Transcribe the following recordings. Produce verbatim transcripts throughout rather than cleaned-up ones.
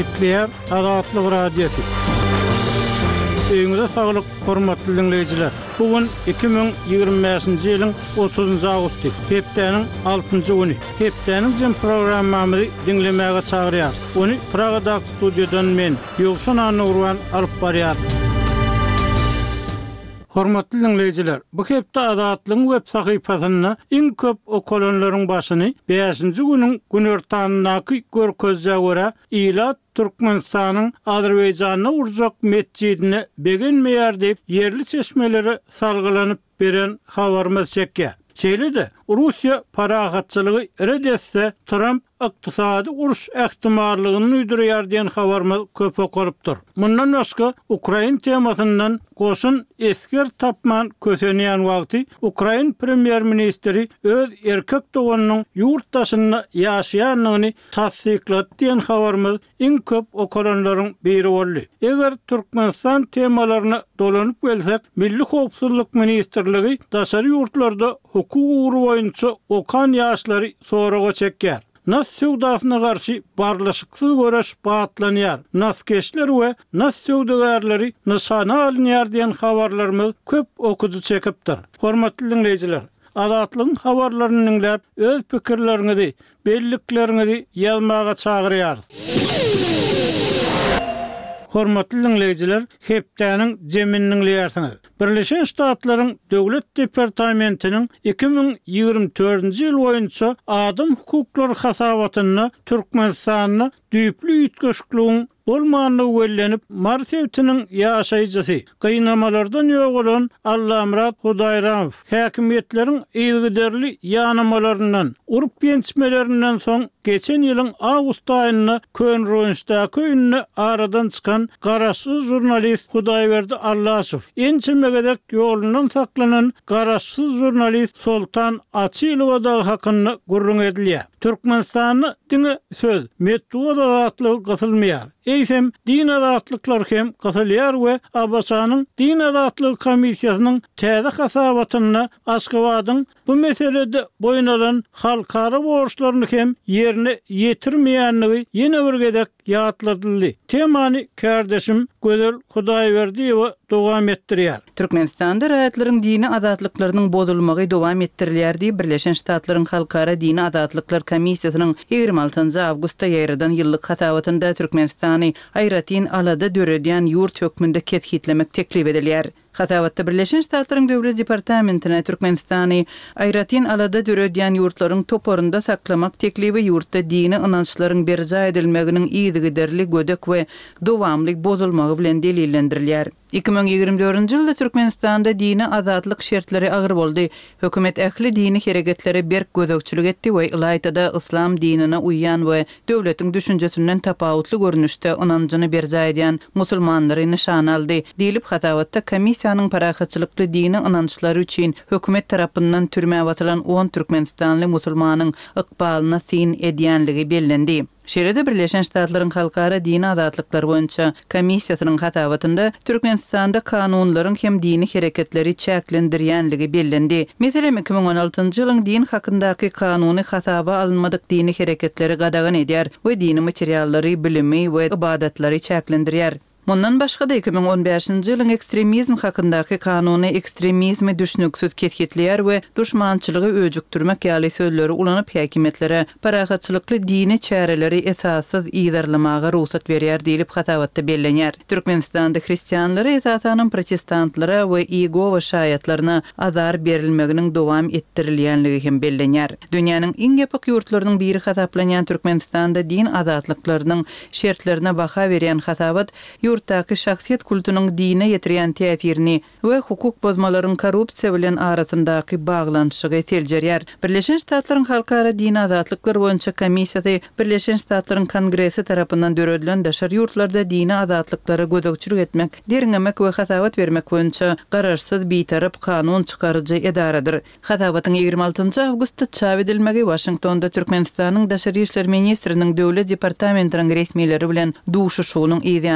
Nükleer Azatlyk Radiosu. Öňüňizde saglyk, hormatly dinleýijiler. Bugün iki bin ýygrimi beşinji ýylyň otuzynjy awgusty, hepdeniň altynjy güni. Hepdeniň jym programmamyzy dinlemäge çagyrýar. Onu Pragada studiodan men Ýogşan Anurwan alyp barýar. Hormatly dinleýijiler, bu hepde Azatlyň web sahypasyna iň köp okulanlaryň başyny beşinji güniň günertanyndaky görkezje görä Ilat Türkmenistanyň Azerbaýjanyna urjak mescidine begenmeýär diýip yerli çeşmeleri salgylanyp beren habarymyz çekýär. Şeýle-de Russiýa parahatçylygy redetse Trump ykdysady uruş ähtimallygyny üýdürýär diýen habarymyz köp okulypdyr. Mundan başga Ukraina temasyndan goşun esker tapman kösenýän wagty Ukraina premier ministri öz erkek doganynyň ýurtdaşyna ýaşaýanyny tasdiklat diýen habarymyz iň köp okulanlaryň biri boldy. Eger Türkmenistan temalaryna dolanyp gelsek, Milli Howpsuzlyk Ministrligi daşary ýurtlarda hukuk ugury boýunça okan ýaşlary soraga çekýär. Nas sewdasyna garşy barlaşyksyz göreş batlanýar. Naskeşler we nas sewdagarlary nişana alynýar diýen habarlarymyz köp okuju çekipdir. Hormatly dinleýijiler, Azatlyň habarlaryny dinläp öz pikirleriňizi, belliklerinizi ýazmaga çagyrýar. Hormatly dinleýijiler, hepdeniň jeminiň dinleýärsiňiz. Birleşen Ştatlaryň Döwlet Departamentiniň iki bin ýygrimi dördünji ýyl boýunça adam hukuklary hasabatyna Türkmenistanyň düýpli ýetgeşikligiň bolmanyny wellenip Marsewtiniň ýaşaýjysy, gynamalardan ýok bolan Allamrat Hudaýramow häkimetleriň ýygyderli ýanamalaryndan, urup ýençmelerinden soň geçen ýylyň awgust aýyna Könrönşdaky öňüne aradan çykan garaşsyz jurnalist Hudaýberdi Allaşow, ençemegedek ýolundan saklanan garaşsyz jurnalist Soltan Açylowa da hakyny gurrun edilýär. Türkmenistanyň diňe söz, metduwa azatlygy gysylmaýar. Eýsem din azatlyklar hem gysylýar we Abbasanyň din azatlygy komissiýasynyň täze hasabatyna Aşgabatyň bu meselede boýun halkara borçlaryny hem ýerine ýetirmeýänligi ýene bir gedek ýatladyldy. Temany kardeşim Gözel Hudaýberdiýewa dowam etdirýär. Türkmenistanda raýatlaryň dini azatlyklarynyň bozulmagy dowam etdirilýär diýip Birleşen Ştatlaryň Halkara Dini Azatlyklary Komissiýasynyň ýygrimi altynjy awgustda ýaýradan ýyllyk hasabatynda Türkmenistany aýratyn alada döredýän ýurt hökmünde kethitlemek teklip edilýär. Hasabatda Birleşen Ştatlaryň Döwlet Departamentine Türkmenistany aýratyn alada döredýän ýurtlaryň toporunda saklamak teklibi ýurtda dini ynançlaryň berja edilmeginiň ýygyderli gödek we dowamly bozulmagy bilen delillendirilýär. iki bin ýygrimi dördünji ýylda Türkmenistanda dini azatlyk şertleri agyr boldy. Hökümet ähli dini hereketlere berk gözegçilik etdi we Ilaytada islam dinine uýan we döwletiň düşünjesinden tapawutly görnüşde ynanjyny berja edýän musulmanlary nişan aldy. Diýilip hasabatda komissiýanyň parahatçylykly dini ynançlary üçin hökümet tarapyndan türmäge batylan on Türkmenistanly musulmanyň ykbalyna sin edýänligi bellendi. Şeýle-de Birleşen Ştatlaryň Halkara Dini Azatlyklary boýunça komissiýasynyň hasabatynda Türkmenistanda kanunlaryň hem dini hereketleri çäklendirýänligi bellendi. Meselem iki bin on altynjy ýylyň din hakyndaky kanuny hasaba alınmadyk dini hereketleri gadagan edýär we dini materiallary, bilimi we ibadatlary çäklendirýär. Mundan başga da iki bin on beşinji ýylyň ekstremizm hakyndaky kanuny ekstremizmi düşnüksiz ketgitleýär we düşmançylygy öjükdirmek ýaly sözleri ulanyp häkimetlere parahatçylykly dini çäreleri esassyz ýyzarlamaga ruhsat berýär diýilip hasabatda bellenýär. Türkmenistanda hristianlary esasanyň protestantlara we Ýegowa şaýatlaryna azar berilmeginiň dowam etdirilýänligi hem bellenýär. Dünýäniň iň ýapyk ýurtlarynyň biri hasaplanýan Türkmenistanda din azatlyklarynyň şertlerine baha berýän hasabat ýurtdaky şahsiýet kultunyň dine ýetirýän täsirini we hukuk bozmalaryň korrupsiýa bilen arasyndaky baglanyşygy teljerýär. Birleşen Ştatlaryň Halkara Dini Azatlyklary boýunça komissiýasy Birleşen Ştatlaryň Kongresi tarapyndan döredilen daşary ýurtlarda dini azatlyklary gözegçilik etmek, deriňemek we hasabat bermek boýunça garaşsyz bitarap kanun çykarjy edaradyr. Hasabatyň ýygrimi altynjy awgustda çap edilmegi Washingtonda Türkmenistanyň daşary işler ministriniň Döwlet Departamentiniň resmiýetleri bilen duşuşugynyň ýygyanyny gabat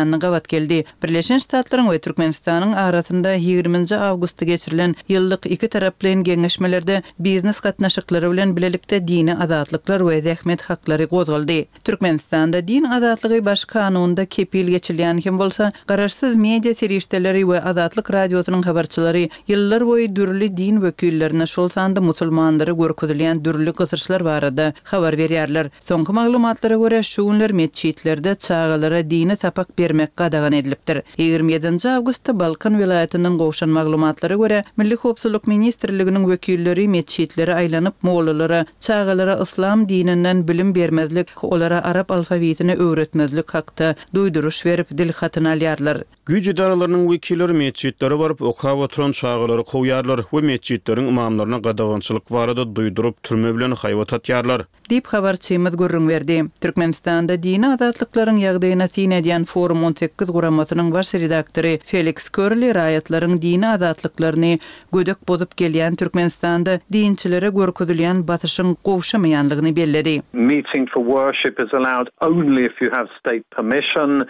geldi. Birleşen Ştatlaryň we Türkmenistanyň arasynda ýygrümünji awgustda geçirilen ýyllyk iki taraplyň geňeşmelerde biznes gatnaşyklary bilen bilelikde dini azatlyklar we zähmet haklary gozuldy. Türkmenistanda din azatlygy baş kanunda kepil geçirilýän hem bolsa, garaşsyz media serişdeleri we azatlyk radiosynyň habarçylary ýyllar boýy dürli din wekillerine şol sanda musulmanlary görkezilýän dürli gysyrçylar barada habar berýärler. Soňky maglumatlara görä şu günler meçhitlerde çağalara dini sapak bermek gadagan edilipdir. ýygrimi ýedinji awgustda Balkan vilayatynyň gowşan maglumatlara görä Milli Howpsuzlyk Ministrliginiň wekilleri meçhitleri aýlanyp mollalara çağalara islam dininden bilim bermezlik, olara arap alfabetini öwretmezlik hakda duýduruş berip dil hatyny alýarlar. Güç idaralarynyň wekilleri meçhitlere baryp okap oturan çağalary goýýarlar we meçhitleriň imamlaryna gadagançylyk barada duýdurup türme bilen haýwat atýarlar. Dip habarçymyz görüň berdi. Türkmenistanda dini azatlyklaryň ýagdaýyna tin edýän Forum on sekiz guramatynyň baş redaktory Felix Körli raýatlaryň dini azatlyklaryny gödek bozup gelýän Türkmenistanda dinçilere görkezilýän batyşyň gowşamaýanlygyny belledi. Meeting for worship is allowed only if you have state permission.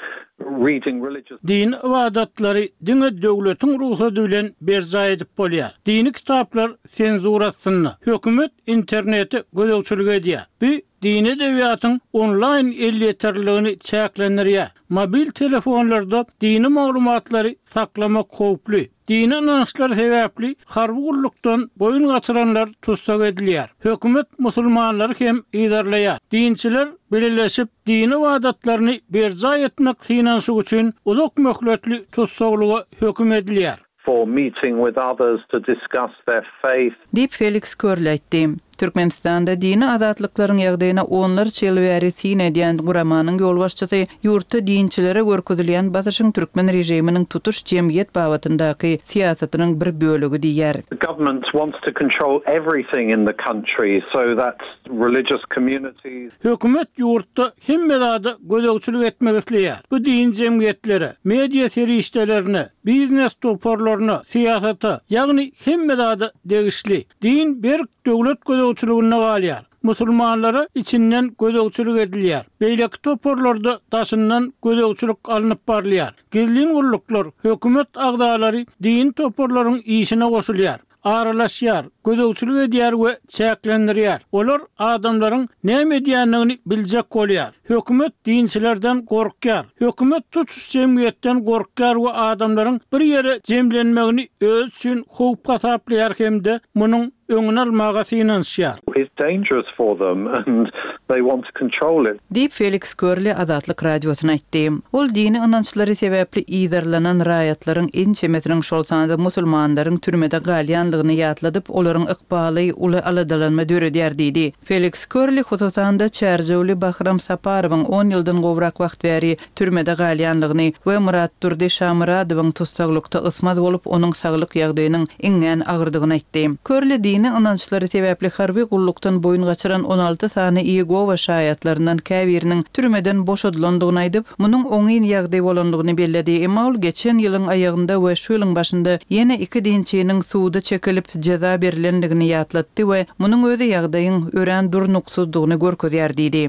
Din ibadatları dine döwletiň ruhsady bilen berza edip bolýar. Dini kitaplar senzurasyny hökümet interneti gözegçilik edýär. Bu dini edebiýatyň online elliýeterligini çäklendirýär. Mobil telefonlarda dini maglumatlary saklamak howply. Dini inançlar sebäpli harwurlukdan boyun gaçyranlar tutsak edilýär. Hökümet musulmanlary hem idarlaýar. Dinçiler birleşip dini wadatlaryny berza etmek finansyy üçin uzak möhletli tutsaklyga höküm edilýär. For meeting with others to discuss their faith. Dip Felix Körli aýtdy. Türkmenistanda dini azatlyklaryň ýagdaýyna onlarça ýyl bäri tin edýän guramanyň ýolbaşçysy ýurtda dinçilere görkezilýän batyşyň türkmen rejiminiň tutuş jemgyýet babatyndaky siýasatynyň bir bölegi diýär. The government wants to control everything in the country, so that religious communities. Hökümet ýurtda hemme zada gözegçilik etmek isleýär. Bu din jemgyýetleri, media serişdelerini, biznes toporlaryny, siýasaty, ýagny hemme zada degişli. Din bir döwlet gözegçiligine galýar. Musulmanlara içinden gözegçilik edilýär. Beýleki toporlarda daşyndan gözegçilik alınıp barlýar. Gelin gulluklar, hökümet agdalary din toporlaryň işine goşulýar. Aralaşýar, gözegçilik edýär we çäklendirýär. Olar adamlaryň näme edýänligini biljek bolýar. Hökümet dinçilerden gorkýar. Hökümet tutuş jemgyýetden gorkýar we adamlaryň bir ýere jemlenmegini öz üçin howp gasaplaýar hemde munyň öňüne almaga finansiýar. It's dangerous for them and they want to control it. Dip Felix Körli Azatlyk radiosyna aýtdy. Ol dini inançlary sebäpli iýdarlanan raýatlaryň en çemetiniň şol sanda musulmanlaryň türmede galýanlygyny ýatladyp olaryň ykbaly uly aladalanma döredýär diýdi. Felix Körli hususanda Çärjewli Bahram Saparowyň on ýyldan gowrak wagt bäri türmede galýanlygyny we Murat Durdy Şamuradowyň tutsaklykda ysmaz bolup onuň saglyk ýagdaýynyň iňňen agyrdygyny aýtdy. Körli dini inançlary sebäpli harby gullukdan boyun gaçyran on alty sany Ýegowa şaýatlaryndan käbiriniň türmeden boşadylandygyny aýdyp, munyň oňyn ýagdaý bolanlygyny belledi. Emma ol geçen ýylyň aýagynda we şu ýylyň başynda ýene iki dinçiniň suwda çekilip jaza berilendigini ýatlatdy we munyň özi ýagdaýyň ören durnuksuzdygny görkezýär diýdi.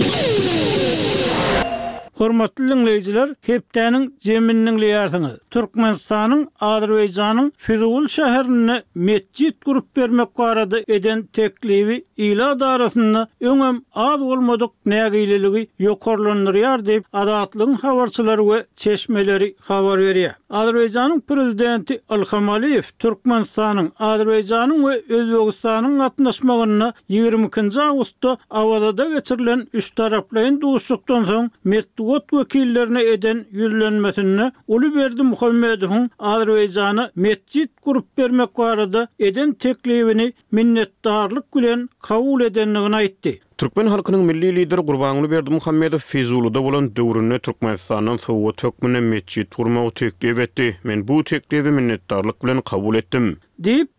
Hormatly dinleyijiler, hepdäniň jeminiň ýartyny Türkmenistanyň Azerbaýjanyň Füzul şäherine mesjid gurup bermek barada eden teklibi ila darasyny öňem az bolmadyk nägileligi ýokarlandyrýar diýip Azatlygyň habarçylary we çeşmeleri habar berýär. Azerbaýjanyň prezidenti Ilham Aliýew Türkmenistanyň, Azerbaýjanyň we Özbegistanyň gatnaşmagyny ýygrimi ikinji awgustda awada geçirilen üç taraplyň duşlukdan soň Ot wekillerine eden ýüzlenmesini Ulyberdi Muhammedowyň Azerbaýjana mesjid gurup bermek barada eden teklibini minnetdarlyk bilen kabul edenligini aýtdy. Türkmen halkynyň milli lideri Gurbanuly Muhammedow Fezuluda bolan döwründe Türkmenistanyň sowat hökmüne mesjid gurmagy teklip etdi. Men bu teklibi minnetdarlyk bilen kabul etdim. Deyip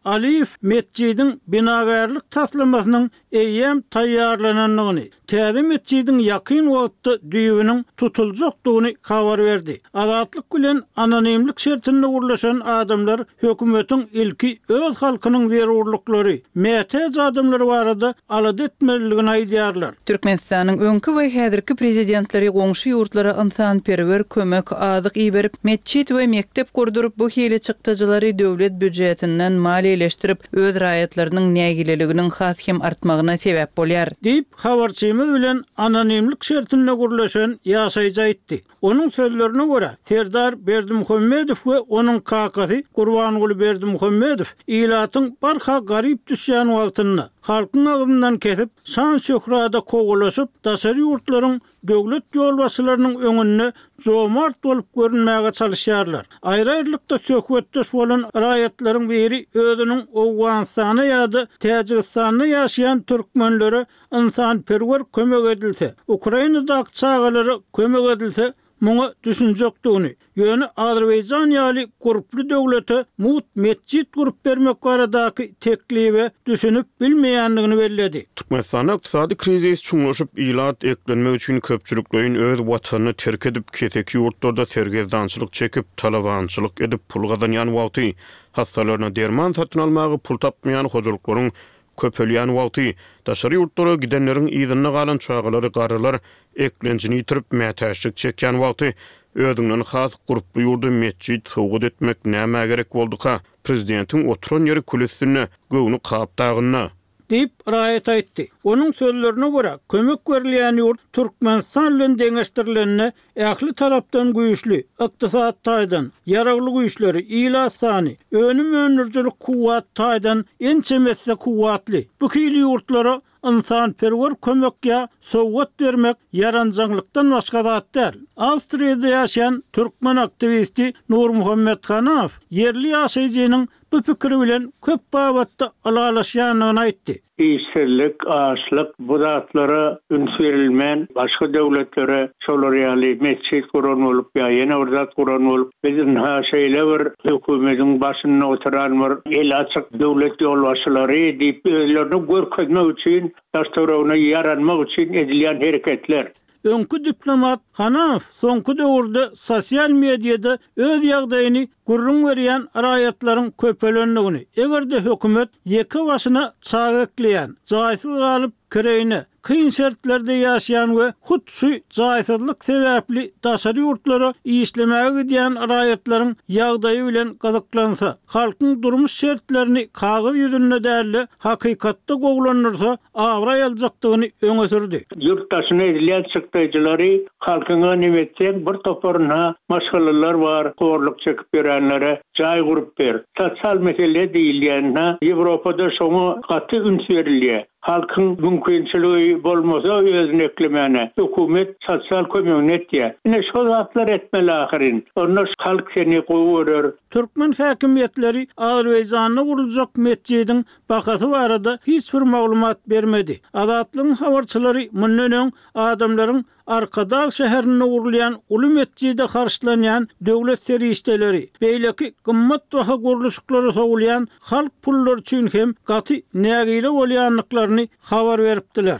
Aliyev mescidin binagarlyk taslamasynyň eýem taýýarlananyny, täze mescidin ýakyn wagtda düýbüniň tutuljakdygyny habar berdi. Azatlyk bilen anonimlik şertinde gurlaşan adamlar hökümetiň ilki öz halkynyň zerurlyklary, mätäz adamlary barada alad etmeliligini aýdýarlar. Türkmenistanyň öňkü we häzirki prezidentleri goňşy ýurtlara ynsanperwer kömek azyk iýberip, mescid we mektep kurdurup bu hili çykdyjylary döwlet büdjetinden maliýeleşdirip öz raýatlarynyň nägileliginiň has hem artmagyna sebäp bolýar. Diýip habarçymyz bilen anonimlik şertinde gurlaşan ýaşaýjy aýtdy. Onun sözlerine göre Serdar Berdimuhammedow we onun kakasy Gurbanguly Berdimuhammedow ilatyň barha garyp düşýän wagtynda halkyň agyndan kesip şan şöhrada kogulaşyp daşary ýurtlaryň döwlet ýolbaşçylarynyň öňünde jomart bolup görünmäge çalışýarlar. Aýrylykda söhbetdeş bolan raýatlaryň biri özüniň Owganistana ýa-da Täjikistanda ýaşaýan türkmenlere ynsanperwer kömek edilse, Ukrainadaky çağalary kömek edilse muňa düşünjekdigini, ýöne Azerbaýjan ýaly guruply döwlete mut mescid gurup bermek baradaky teklibi düşünüp bilmeýändigini belledi. Türkmenistan ykdysady krizis çuňlaşyp ilat eklenmek üçin köpçüliklerin öz watanyny terk edip keseki ýurtlarda sergezdançylyk çekip talawançylyk edip pul gazanýan wagty, hastalarına derman satyn almagy pul tapmaýan hojuluklaryň köpelýän wagty, daşary ýurtlara gidenleriň ýygyna galan çağalary garalar eklenjini ýitirip mätäşlik çekýän wagty, ödüňden has guruply ýurda mescid sowgat etmek näme gerek boldyka, prezidentiň oturan ýeri kulüsüne göwni kap dagyna diýip raýat aýtdy. Onun sözlerine göre kömek berilýän ýurt Türkmenistan bilen deňeşdirilenine ähli tarapdan güýçli, ykdysat taýdan, ýaragly güýçleri, ila sany, önüm önürjülik kuwat taýdan ençemesse kuwatly. Bu hili ýurtlara ynsanperwer kömekkä sowgat bermek yaranjaglykdan başga zat däl. Awstriýada ýaşaýan türkmen aktivisti Nur Muhammed Hanaw yerli ýaşaýjynyň bu pikiri bilen köp babatda alalaşýanyny aýtdy. İşsizlik, açlyk, bu zatlara üns berilmän başga döwletlere şolar ýaly mescid kuran bolup ýa ýene bir zat kuran bolup bizim ha şeýle bir hökümetiň başynda oturan bir el açyk döwlet ýolbaşçylary diýip özlerini görkezmek üçin, daştarawyna ýaranmak üçin edilýän hereketler. Öňkü diplomat Hanaw soňky döwürde sosial mediada öz ýagdaýyny gurrun berýän raýatlaryň köpelendigini, egerde hökümet ýeki başyna çag ekleýän, jaýsyz galyp kireyne, kıyın şertlerde ýaşaýan we hut şu jaýsyzlyk sebäpli daşary ýurtlara işlemäge gidýän raýatlaryň ýagdaýy bilen gazaklansa, halkyň durmuş şertlerini kagyz ýüzünde däli hakykatda gowlanyrsa awra aljakdygyny öňe sürdi. Ýurtdaşyna edilýän çykdyjylary halkyňa nimetden bir toporuna maşgalalar bar, gorluk çekip beränlere jaý gurup ber. Sosial mesele diýilýänne Ýewropada şoňa gaty üns berilýär. Halkyň mümkinçiligi bolmasa özüni eklemene, hökümet sosial kömegini etýär. Ine şol zatlar etmeli ahyrin. Onlar halk seni goýurer. Türkmen häkimetleri Azerbaýjanda guruljak mescidiň bakasy barada hiç bir maglumat bermedi. Azatlygyň habarçylary mundan adamlaryň Arkadağ şäherine gurulýan uly mescide garşylanýan döwlet serişdeleri, beýleki gymmat baha guruluşlary sowulýan halk pullary üçin hem gaty nägile bolýanlyklaryny habar beripdiler.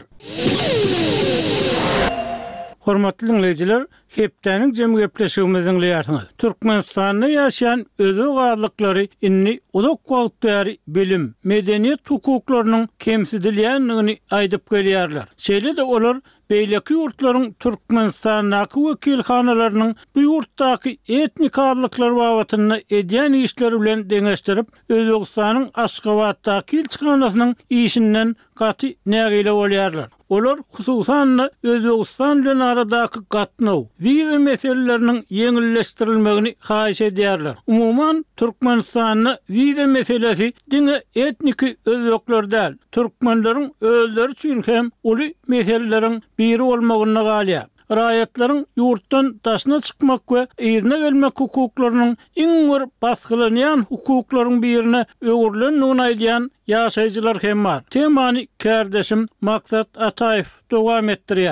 Hormatly dinleyijiler, hepdeniň jemy gepleşigimiziň ýartyny. Türkmenistanda ýaşaýan özü gaýlyklary inni uzak wagt bäri bilim, medeniýet hukuklarynyň kemsidilýänligini aýdyp gelýärler. Şeýle de olar beýleki ýurtlaryň Türkmenistanaky wekilhanalarynyň bu ýurtdaky etnik adlyklar babatyna edýän işleri bilen deňeşdirip, Özbegistanyň Aşgabatdaky elçixanasynyň işinden gaty nägile bolýarlar. Olar hususan Özbegistan bilen aradaky gatnaw, wiza meseleleriniň ýeňilleşdirilmegini haýyş edýärler. Umuman Türkmenistanyň wiza meselesi diňe etniki özbekler däl, türkmenleriň özleri üçin hem uly meseleleriň biri bolmagyna galýar. Raýatlaryň ýurtdan daşna çykmak we ýerine gelmek hukuklarynyň iň bir basgylanyň hukuklaryň birine öwürlenýän aýdýan ýaşaýjylar hem bar. Temany kärdeşim Maksat Ataýew dowam etdirýär.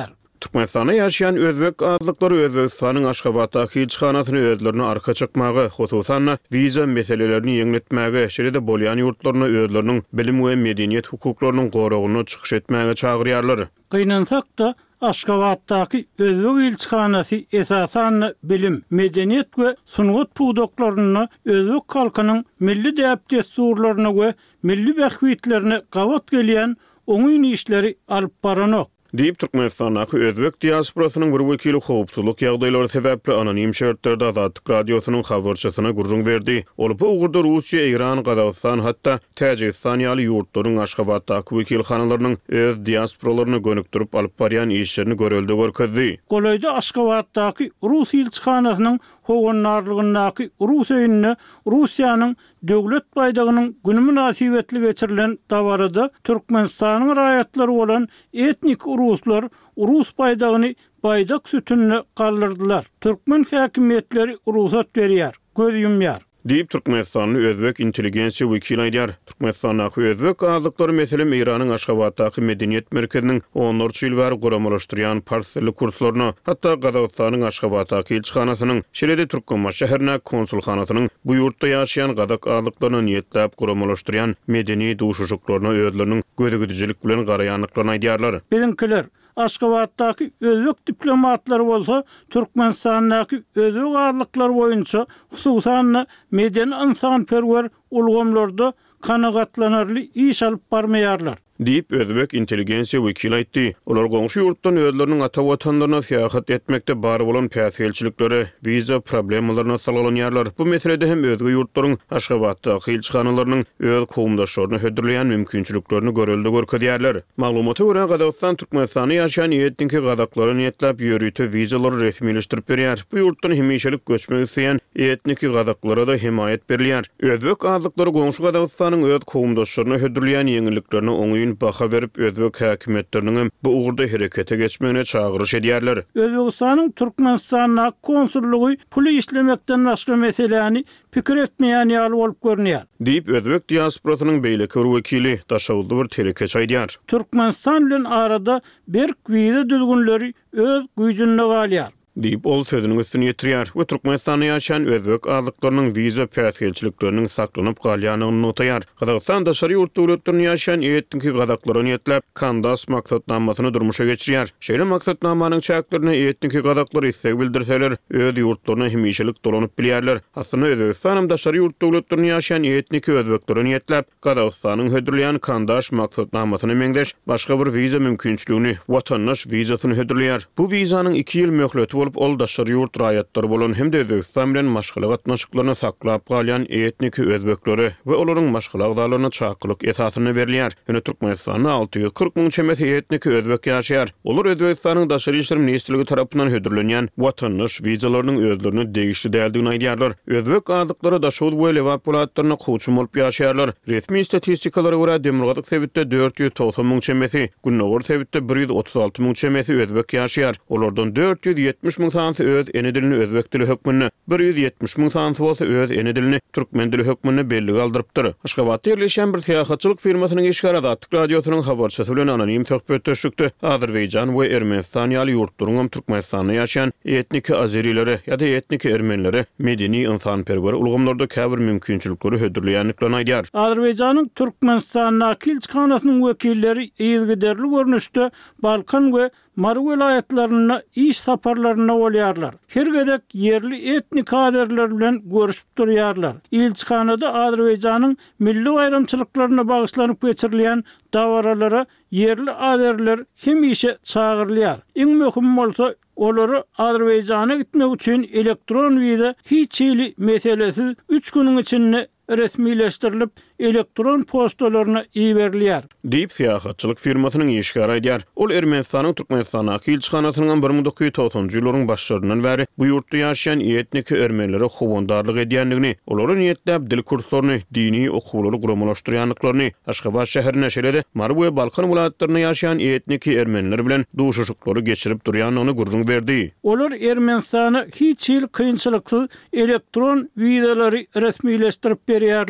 Türkmenistanda yaşayan özbek azlıkları Özbekistanyň Aşgabatdaky elçihanasyny özlerini arka çykmagy, hususan viza meselelerini ýeňletmäge, şeýle-de bolýan ýurtlaryna özleriniň bilim we medeniýet hukuklarynyň goragyny çykyş etmäge çagyrýarlar. Gynansak da Aşgabatdaky özbek elçihanasy esasan bilim, medeniýet we sungat puwdaklaryny özbek halkynyň milli däp desturlaryny we milli bähwitlerini gawat gelýän oňuň işleri alyp baranok. Diýip Türkmenistanyň özbek diasporasynyň bir wekili howpsuzlyk ýagdaýlary sebäpli anonim şertlerde Azadlyk radiosynyň habarçysyna gurrun berdi. Ol bu ugurda Russiýa, Iran, Gazawstan hatda Täjikistan ýaly ýurtlaryň Aşgabatdaky wekilhanalarynyň öz diasporalaryny gönükdirip alyp barýan işlerini görelde görkezdi. Golaýda Aşgabatdaky Rus elçihanasynyň howanlarlygyndaky Rus öýünni Russiýanyň döwlet baýdagynyň güni münasibetli geçirilen dawarada Türkmenistanyň raýatlary bolan etnik Ruslar Rus baýdagyny baýdak sütünni galdyrdylar. Türkmen häkimetleri ruhsat berýär, göz ýumýar. Diýip Türkmenistanyň özbek intelligensiýa wekili aýdýar. Türkmenistanyň özbek azlyklary meselem Iranyň Aşgabatdaky medeniýet merkeziniň onlarça ýyl bäri guramalashdyran parsly kurslaryny, hatda Gazawstanyň Aşgabatdaky elçihanasynyň şeýle-de Türkmenbaş şäherine konsulhanasynyň bu ýurtda ýaşaýan gadak azlyklaryny niýetläp guramalashdyran medeni duşuşuklaryny özleriniň gödegüdijilik bilen garaýanlyklaryny aýdýarlar. Bilinkiler Aşgabatdaky özbek diplomatlary bolsa Türkmenistanyň özbek azlyklary boýunça hususan medeni insanperwer ulgamlarda kanagatlanarly iş alyp barmaýarlar. Diýip özbek intelligensiýa wekili aýtdy. Olar goňşy ýurtdan özleriniň ata watanlaryna seýahat etmekde bar bolan päsgelçilikleri, viza problemalaryna salalanýarlar. Bu meselede hem özge ýurtlaryň Aşgabatdaky elçihanalynyň öz kowmdaşlaryny hödürleýän mümkinçiliklerini görelde görkezýärler. Maglumata görä Gazawstan Türkmenistany ýaşaýan etniki gazaklary niýetlap ýörüýte vizalar resmileşdirip berýär. Bu ýurtdan hemişelik göçmek isleýän etniki gazaklara da himayet berilýär. Özbek azlyklary goňşy Gazawstanyň öz kowmdaşlaryny hödürleýän ýeňilliklerini oňy baha berip özbek häkimetleriniň bu ugurda herekete geçmegine çagyryş edýärler. Özbekistanyň Türkmenistanyň konsullugy pul işlemekden başga meseleni pikir etmeýän ýaly bolup görnýär. Diýip özbek diasporasynyň beýleki bir wekili daşawuldy bir tereke aýdýar. Türkmenistan bilen arada berk viza düzgünleri öz güýjünde galýar. Diýip ol sözüniň üstüne ýetirýär we Türkmenistanda ýaşaýan özbek azlyklarynyň viza päsgelçilikleriniň saklanyp galýanyny notaýar. Gazawstan daşary ýurt döwletlerinde ýaşaýan etniki gazaklary niýetlep kandas maksatnamasyny durmuşa geçirýär. Şeýle maksatnamanyň çäklerini etniki gazaklary istek bildirseler, öz ýurtlaryna hemişelik dolanyp bilýärler. Aslynda Özbekistanam daşary ýurt döwletlerinde ýaşaýan etniki özbekleri niýetlep Gazawstanyň hödürleýän kandas maksatnamasyny meňdeş başga bir viza mümkinçiligini, watandaş vizasyny hödürleýär. Bu wizanyň iki ýyl möhleti bolup ol daşary ýurt raýatlary bolan hem de Özbekistan bilen maşgala gatnaşyklaryny saklap galýan etniki özbekleri we olaryň maşgala agdalaryna çakylyk esasyny berilýär. Ýöne Türkmenistanyň alty ýüz kırk müň çemesi etniki özbek ýaşaýar. Olar Özbekistanyň daşary işler ministrligi tarapyndan hödürlenýän watandaş vizalarynyň özlerini degişli däldigini aýdýarlar. Özbek azlyklary daşawy we lewat polatlaryna koçum bolup ýaşaýarlar. Resmi statistikalara görä Demirgazyk sebitde dört ýüz togson müň çemesi, Günnowar sebitde bir ýüz otuz alty müň çemesi özbek ýaşaýar. Olardan dört ýüz ýetmiş müň tansy öz ene dilini özbek dili hökmünde, bir ýüz ýetmiş müň tansy bolsa öz ene dilini türkmen dili hökmünde belli galdyrypdyr. Aşgabatda ýerleşen bir seýahatçylyk firmasynyň işgara Azadlyk radiosynyň habarçysy bilen anonim töhbet düşükdi. Azerbaýjan we Ermenistan ýaly ýurtlaryň Türkmenistanda ýaşaýan etniki azerileri ýa-da etniki ermenileri medeni insanperwer ulgamlarda käbir mümkinçilikleri hödürleýänliklerini aýdýar. Azerbaýjanyň Türkmenistanyň elçihanasynyň wekilleri ýygyderli görnüşde Balkan we Mar vilayetlerine iş saparlarına bolýarlar. Her gedek yerli etnik aderler bilen görüşüp durýarlar. Elçihanada Azerbaýjanyň milli bayramçylyklaryna bagyşlanyp geçirilýän dawaralara yerli aderler hemişe çagyrylýar. Iň möhüm bolsa olary Azerbaýjana gitmek üçin elektron viza hiç ýyly meselesi üç güniň içinde resmileştirilip elektron postalaryna iýerilýär. Diýip seýahatçylyk firmasynyň işgara aýdýar. Ol Ermenistanyň Türkmenistanaky elçihanasynyň bir müň dokuz ýüz togsonjy ýylaryň başlaryndan bäri bu ýurtda ýaşaýan etniki ermenilere howandarlyk edýändigini, olary niýetläp dil kurslaryny, dini okuwlary guramalaşdyrýanlyklaryny, Aşgabat şäherine şeýle-de Mar we Balkan vilayetlerinde ýaşaýan etniki ermeniler bilen duşuşuklary geçirip durýanyny gurrun berdi. Olar Ermenistana hiç ýyl kynçylyksy elektron vizalary resmileşdirip berýärler.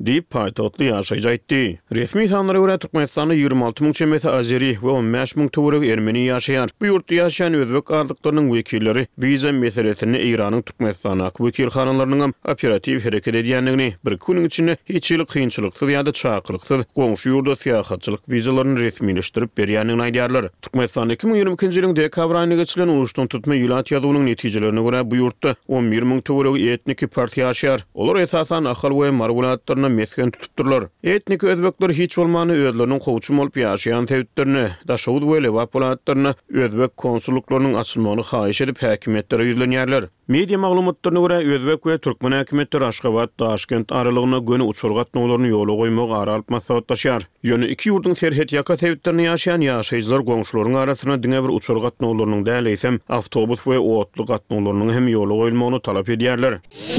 diýip paýtagtly ýaşaýjy aýtdy. Resmi sanlara görä Türkmenistanda ýygrimi alty müň çemeti azeri we on beş müň töwereg ermeni ýaşaýar. Bu ýurtda ýaşaýan özbek ardyklarynyň wekilleri wiza meselesini Iranyň Türkmenistana wekilhanalarynyň operativ hereket edýändigini, bir күнүň içinde hiç ýyl kynçylyksyz ýa-da çakyrlyksız goňşy ýurda syýahatçylyk wizalaryny resmileşdirip berýändigini aýdýarlar. Türkmenistan iki bin ýyirmi ikinji ýylyň dekabr aýyna geçirilen uruşdan tutma ýylat ýazywynyň netijelerine görä bu ýurtda on bir müň töwereg etnik partiýa ýaşaýar. Olar esasan ahal we margulatlaryna mesken tutupdyrlar. Etnik özbekler hiç bolmany özleriniň howçum bolup ýaşaýan sebäplerini, daşawud we lewaplatlaryny özbek konsulluklarynyň açylmagyny haýyş edip häkimetlere ýüzlenýärler. Media maglumatlaryna görä özbek we türkmen häkimetleri Aşgabat, Taşkent aralygyna göni uçur gatnawlaryny ýola goýmagy ara alyp maslahatlaşýar. Ýöne iki ýurdun serhet ýaka sebäplerini ýaşaýan ýaşaýjylar goňşularyň arasyna diňe bir uçur gatnawlarynyň däleýsem awtobus we otly gatnawlarynyň hem ýola goýulmagyny talap edýärler.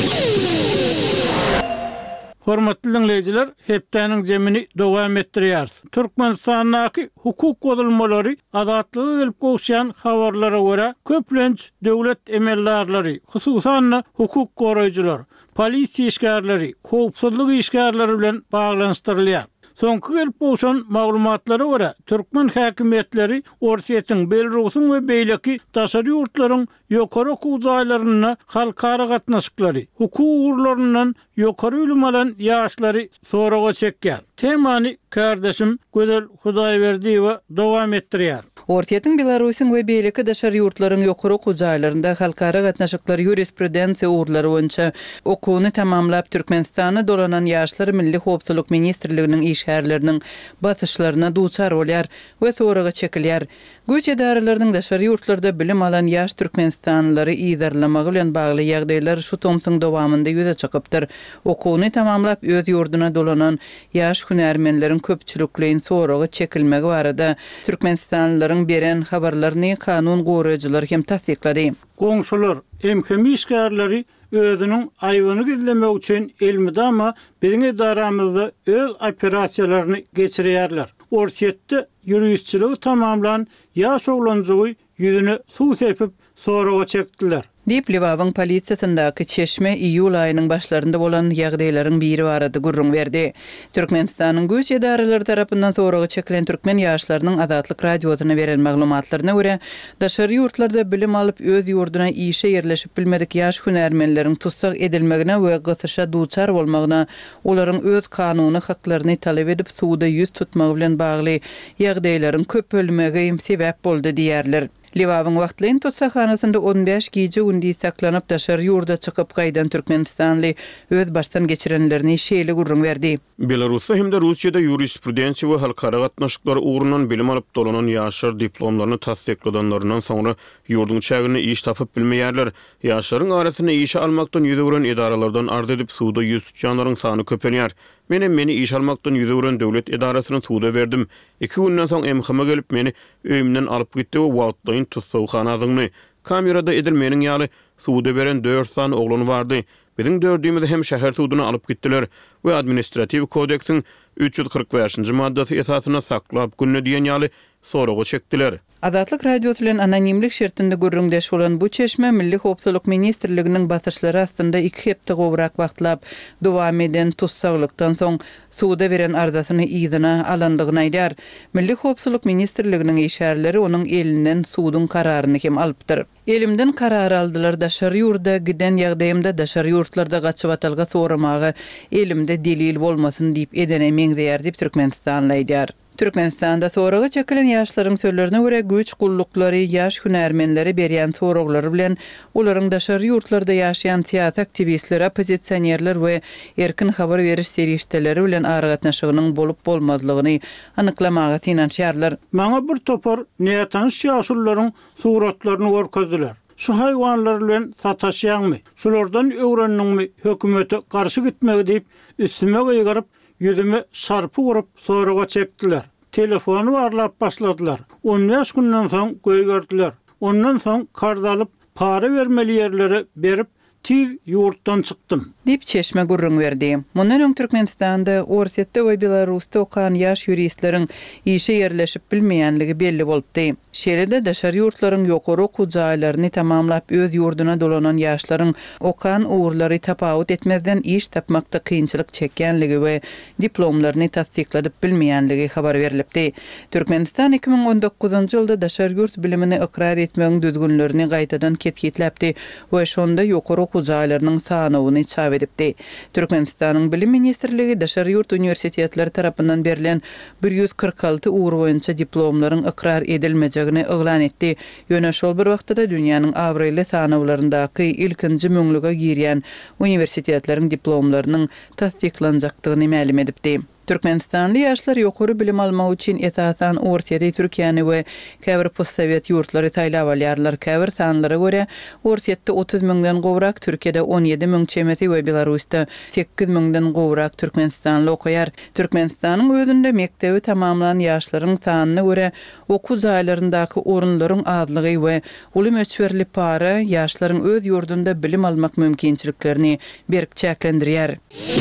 Hormatly dinleyijiler, hepdäniň jemini dowam etdirýär. Türkmenistanyň hukuk godulmalary azatlygy gelip goşýan habarlara görä köplenç döwlet emellerleri, hususan hukuk goraýjylar, polisiýa işgärleri, howpsuzlyk işgärleri bilen baglanyşdyrylýar. Soňky gelip goşan maglumatlara görä türkmen häkimetleri Orsiýetiň Belrusyň we beýleki daşary ýurtlaryň ýokary hukuk jaýlaryna halkara gatnaşyklary, hukuk urlaryndan ýokary ilim alan ýaşlary soraga çekýär. Temany kardeşim Gödel Hudaýberdiýewa dowam etdirýär. Ortiýetiň Belarusyň we beýleki daşary ýurtlaryň ýokary hukuk jaýlarynda halkara gatnaşyklary ýurisprudensiýa urlary boýunça okuwny tamamlap Türkmenistany dolanan ýaşlar Milli Howpsuzlyk Ministrliginiň işgärleriniň basyşlaryna duçar bolýar we soraga çekilýär. Güç edaralarynyň daşary ýurtlarda bilim alan ýaş türkmenistanlary ýydarlamagy bilen bagly ýagdaýlar şu tomsyň dowamında ýüze çykypdyr. Okuwny tamamlap öz ýurduna dolanan ýaş hünärmenleriň köpçülikliň soraga çekilmegi barada türkmenistanlylaryň beren habarlaryny kanun goraýjylary hem tasdiklady. Goňşular, emkemi işgärleri özüniň aýbyny gizlemek üçin elmidama biziň edaramyzda öz operasiýalaryny geçirýärler. Orsiýetde ýürüýüşçiligi tamamlan ýaş oglanjygy ýüzüne suw sepip soraga çekdiler. Diýip Liwabyň polisiýasyndaky çeşme iýul aýynyň başlarynda bolan ýagdaýlaryň biri barada gurrun berdi. Türkmenistanyň güç edaralary tarapyndan soraga çekilen türkmen ýaşlarynyň Azatlyk radiosyna beren maglumatlaryna görä, daşary ýurtlarda bilim alyp öz ýurduna işe ýerleşip bilmedik ýaş hünärmenleriň tutsak edilmegine we gysysha duçar bolmagyna, olaryň öz kanuny haklaryny talap edip suwda ýüz tutmagy bilen bagly ýagdaýlaryň köp bölmegi sebäp boldy diýerler. Liwabyň wagtlyň tutsaxanasynda on beş gije gündi saklanyp daşary ýurda çykyp gaýdan türkmenistanly öz başdan geçirenlerini şeýle gurrun berdi. Belarusda hem de Russiýada ýurisprudensiýa we halkara gatnaşyklar ugrundan bilim alyp dolanan ýaşlar diplomlaryny tasdikladanlaryndan soňra ýurdun çägini iş tapyp bilmeýärler. Ýaşlaryň arasyna iş almakdan ýüze gören edaralardan ard edip suwda ýüz tutjanlaryň sany köpenýär. Meni meni iş almakdan ýüze gören döwlet edarasyny suwda berdim. iki günden soň emhime gelip meni öýümden alyp gitdi we wagtlyň tutsawxanasyny kamerada edilmeniň ýaly suwda beren dört san oglan bardy. Biziň dördüýümizde hem şäher suwdyna alyp gitdiler we administrativ kodeksiň üç ýüz kırk beşinji maddasy esasyna saklap günne diýen ýaly soraga çekdiler. Azatlyk radiosu bilen anonimlik şertinde gurrundaş bolan bu çeşme Milli Howpsuzlyk Ministrliginiň basyşlary astynda iki hepde gowrak wagtlap dowam eden tutsaklykdan soň suwda beren arzasyny ýyzyna alandygyny aýdýar. Milli Howpsuzlyk Ministrliginiň işgärleri onuň elinden suwdyň kararyny hem alypdyr. Elimden karar aldylar, daşary ýurda giden ýagdaýymda daşary ýurtlarda gaçyp atalga soramagy elimde delil bolmasyn diýip edene meňzeýär diýip Türkmenistanly aýdýar. Türkmenistanda soraga çekilen ýaşlaryň sözlerine görä güç gullukları ýaş hünärmenleri berýän soraglary bilen olaryň daşary ýurtlarda ýaşaýan siýasat aktivistleri, opozisiýerler we erkin habar beriş serişdeleri bilen aragatnaşygynyň bolup bolmazlygyny anyklamagy tinançýarlar. Maňa bir topar niýetaniş ýaşullaryň suratlaryny görkezdiler. Şu haýwanlar bilen sataşýanmy? Şulardan öwrendiňmi hökümete garşy gitmegi diýip üstüme gyýgaryp yüzüme şarpı vurup soraga çektiler. Telefonu varlap başladılar. on beş günden soň göýgerdiler. Ondan soň kardalyp para vermeli ýerlere berip tiz ýurtdan çykdym. Dip çeşme gurrun berdi. Mundan öň Türkmenistanda, Orsiýetde we Belarusda okan ýaş ýuristleriň işe ýerleşip bilmeýänligi belli bolupdy. Şeýle-de daşary ýurtlaryň ýokary okuw jaýlaryny tamamlap öz ýurduna dolanan ýaşlaryň okan uğurlary tapawut etmezden iş tapmakda kynçylyk çekýänligi we diplomlaryny tasdikladyp bilmeýänligi habar berilipdi. Türkmenistan iki bin on dokuzunçy ýylda daşary ýurt bilimini ikrar etmegiň düzgünlerini gaýtadan ketgitläpdi we şonda ýokary okuw jaýlarynyň sanawyny çap edipdi. Türkmenistanyň bilim ministrligi daşary ýurt universitetleri tarapyndan berilen bir yüz kırk alty uğur boýunça diplomlaryň ikrar edilmejegini ıglan etdi. Ýöne şol bir wagtda dünýäniň awryle sanawlaryndaky ilkinji müňlüge girýän universitetleriň diplomlarynyň tasdiklanjakdygyny ma'lum edipdi. Türkmenistanly ýaşlar ýokary bilim almak üçin esasan ortaýa Türkiýany we käbir postsovet ýurtlary taýlap alýarlar. Käbir sanlara görä ortaýatda otuz miňden gowrak, Türkiýede on ýedi miň çemeti we Belarusda sekiz miňden gowrak Türkmenistanly okaýar. Türkmenistanyň özünde mektebi tamamlanan ýaşlaryň sanyna görä okuw jaýlaryndaky orunlaryň azlygy we uly möçberli para ýaşlaryň öz ýurdunda bilim almak mümkinçiliklerini berk çäklendirýär.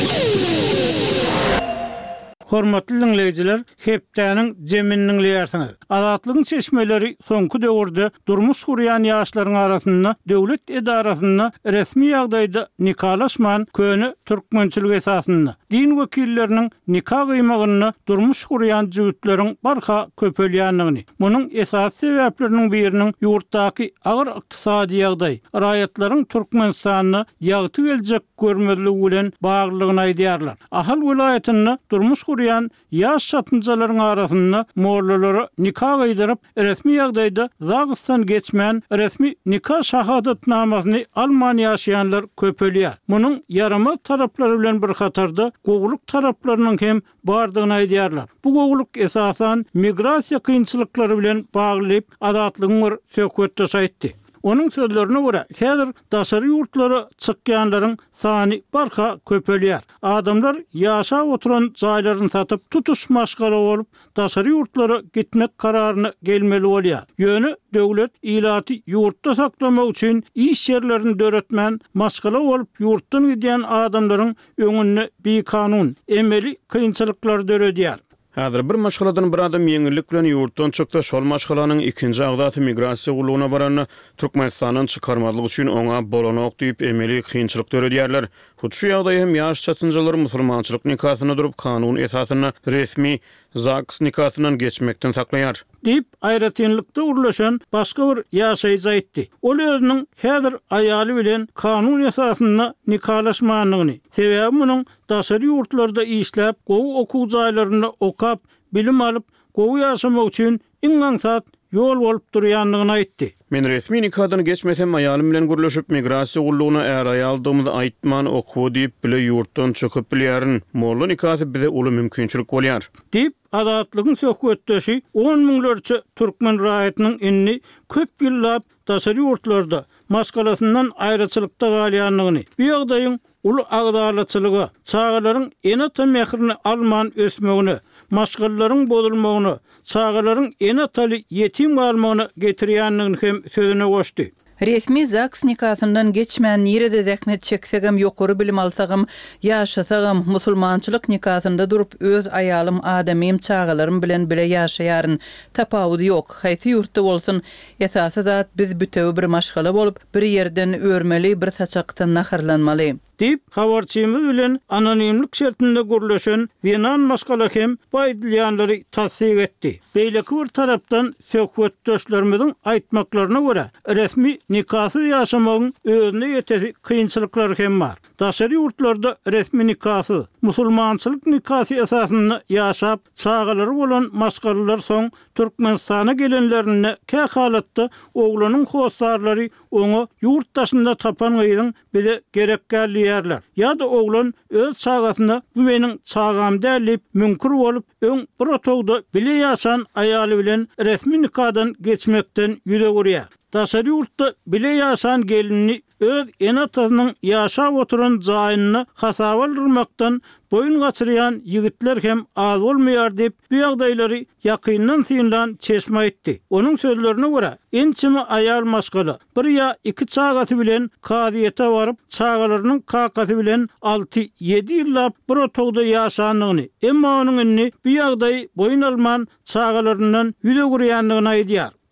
Hormatly dinleyijiler, hepdäniň jeminiň liýarsyňyz. Azatlygyň çeşmeleri soňky döwürde durmuş gurýan ýaşlaryň arasynda döwlet edarasyna resmi ýagdaýda nikalaşman köni türkmençilik esasynda din wekilleriniň nikah gymygyny durmuş gurýan jügütleriň barha köpelýänligini, munyň esas sebäpleriniň biriniň ýurtdaky agyr ykdysady ýagdaý, raýatlaryň Türkmenistanyny ýagty geljek görmezligi bilen baglygyny aýdýarlar. Ahal welaýatyny durmuş gurýan ýaş satynjalaryň arasynda morlalary nikah gıydyryp resmi ýagdaýda Zagystan geçmän resmi nikah şahadatnamasyny alman ýaşaýanlar köpelýär. Munyň yaramaz taraplary bilen bir hatarda gowluk taraplarynyň hem bardygyny aýdýarlar. Bu gowluk esasan migrasiýa kynçylyklary bilen baglyp adatlygyň bir söhbetde saýtdy. Onun sözlerine göre häzir daşary ýurtlary çykýanlaryň sany barha köpelýär. Adamlar ýaşap oturan jaýlaryny satyp tutuş maşgala bolup daşary ýurtlary gitmek kararyny gelmeli bolýar. Ýöne döwlet ilaty ýurtda saklamak üçin iş ýerlerini döretmän maşgala bolup ýurtdan gidýän adamlaryň öňüne bir kanun, emeli kynçylyklar döredýär. Häzir bir maşgaladan bir adam ýeňillik bilen ýurtdan çykdy. Şol maşgalanyň ikinji agdaty migrasiýa gulugyna barany Türkmenistanyň çykarmalygy üçin oňa bolanok diýip emeli kynçylyk döredýärler. Şu ýagdaý hem ýaş satynjalar musulmançylyk nikahyna durup kanun esasyna resmi Zaks nikahynyň geçmekden saklaýar. Dip aýratynlykda urlaşan başga bir ýaşaýjy aýtdy. Ol özüniň häzir aýaly bilen kanun esasyna nikalaşmanlygyny, sebäbi munyň daşary ýurtlarda işläp, gowy okuw jaýlaryny okap, bilim alyp, gowy ýaşamak üçin iňaňsat ýol bolup durýanlygyny aýtdy. Men resmi nikahdan geçmesem ayalym bilen gürleşip migrasiýa gullugyna är aýaldygymyzy aýtman okuw diýip bile ýurtdan çöküp bilýärin. Molla nikahı bize uly mümkinçilik bolýar. Dip adatlygyň söhbetdeşi on miňlerçe türkmen raýatynyň inni köp ýyllap daşary ýurtlarda maskalasyndan aýryçylykda galýanlygyny, bu ýagdaýyň uly agdarlyçylygy, çağalaryň enata mehrini alman ösmegini, maşgallaryň bozulmagyny, çağalaryň enataly ýetim galmagyny getirýänligini hem sözüne goşdy. Resmi Zaks nikahyndan geçmän nirede zähmet çeksegem, ýokary bilim alsagam, ýaşasagam, musulmançylyk nikahynda durup öz aýalym, adamym, çağalarym bilen bile ýaşaýaryn tapawudy ýok. Haýsy ýurtda bolsun, esasy zat biz bütew bir maşgala bolup bir ýerden örmeli, bir saçakdan naharlanmaly. Dip habarçymyz bilen anonimlik şertinde gürleşen Zenan maşgala hem baýdylýanlary tasdik etdi. Beýleki bir tarapdan söhbetdeşlerimiziň aýtmaklaryna görä resmi nikahsy ýaşamagyň özüne ýetesi kynçylyklar hem bar. Daşary ýurtlarda resmi nikahsy, musulmançylyk nikahsy esasyna ýaşap, çağalary bolan maşgalalar soň Türkmenistana gelenlerine kä halatda oglanyň hosarlary onu ýurtdaşynda tapan gyzyň bize gerekli ýerler. Ýa-da oglan öz çağasyna bu meniň çağam dälip münkür bolup öň bir otogda bile ýaşan aýaly bilen resmi nikahdan geçmekden ýüze gurýar. Daşary ýurtda bile ýaşan gelinini öz enatasynyň ýaşap oturan jaýyny hasaba almakdan boyun gaçyrýan ýigitler hem az bolmaýar diýip bu ýagdaýlary ýakyndan synlan çeşme aýtdy. Onuň sözlerine görä, ençimi aýal maşgala bir ýa iki çağaty bilen kadyeta baryp, çağalarynyň kakasy bilen alty ýedi ýyllap bir otogda ýaşanlygyny, emma onuň inni bu ýagdaý boyun alman çağalaryndan ýüze gurýanlygyny aýdýar. Bu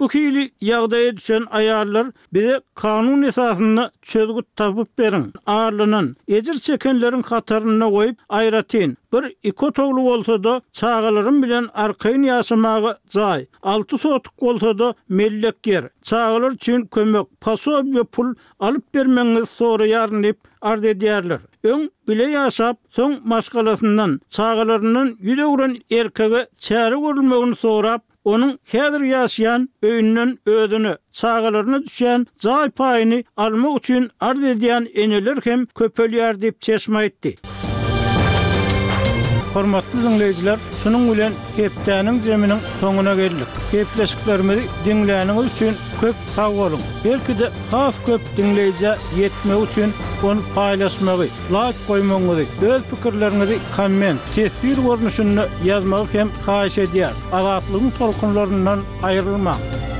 Bu hili ýagdaýa düşen aýallar bize kanun esasyny çözgüt tapyp berin. Arlynyň ejir çekenleriň hataryna goýup aýratyn. Bir iki toglu bolsa da çağalarym bilen arkayn ýaşamagy jaý. Altı sotuk bolsa da mellek yer. Çağalar üçin kömek, pasobiýa pul alyp bermeňiz sonra ýarnyp arz edýärler. Öň bile ýaşap, soň maşgalasyndan çağalarynyň ýüregüren erkege çäre görülmegini sorap, onun häzir ýaşaýan öýünden özüni, çağalaryna düşen jaý paýyny almak üçin arz edýän eneler hem köpelýär diýip çeşme etdi. Hormatly dinleyijiler, şunun bilen hepdäniň jeminiň soňuna geldik. Hepleşiklerimizi dinläniňiz üçin köp sag bolun. Belki de has köp dinleýije ýetmek üçin onu paýlaşmagy, like goýmaňyzy, öz pikirlerinizi komment, tesbir görnüşünde ýazmagy hem haýyş edýär. Azatlygyň tolkunlaryndan aýrylmak.